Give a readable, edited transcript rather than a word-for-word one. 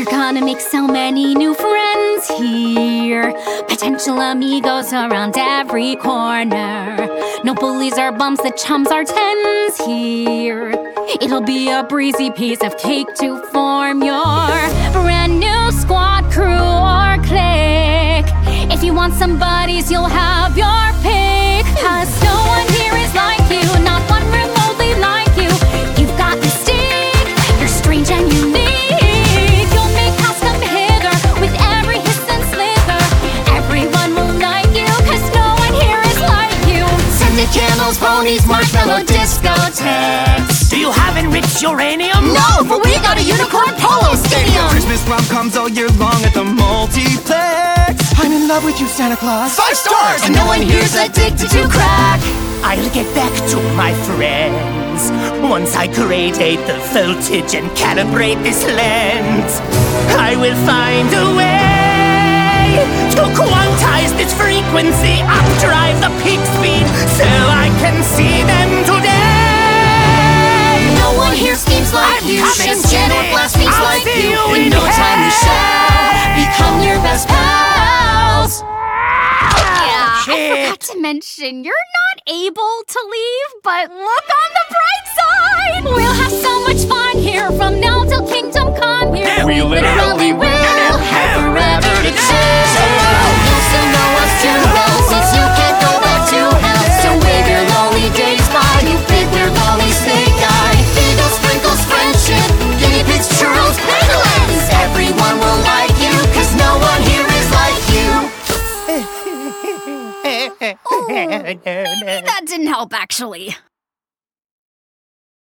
gonna make so many new friends here. Potential amigos around every corner. No bullies or bums, the chums are tens here. It'll be a breezy piece of cake to form your brand new squad, crew, or clique. If you want some buddies, you'll have your pick. 'Cause no one here is like you, not one remotely like you. You've got mystique, you're strange and unique. You'll make house come hither with every hiss and slither. Everyone will like you, 'cause no one here is like you. Scented candles, ponies, marshmallow discotheques. Do you have enriched uranium? No, but we got a unicorn polo stadium. Christmas rom-coms all year long at the multiplex. I'm in love with you, Santa Claus. 5 stars! And no one here's addicted to crack. I'll get back to my friends once I gradate the voltage and calibrate this lens. I will find a way to quantize this frequency, updrive the peak speed so I can see them today. No one here schemes like you. Ships jet or blasphemes like you. In no time we shall become your best pals. Yeah, I forgot to mention, you're not able to leave, but look on the bright side! We'll have so much fun here from now till kingdom come here. We literally will have forever to chill. You'll still know us too well, since you can't go back to hell. So wave your lonely days by, you big weird lonely snake eye. Beagles, sprinkles, friendship, guinea pigs, churros, pangolins. Everyone will like you, 'cause no one here is like you. That didn't help, actually.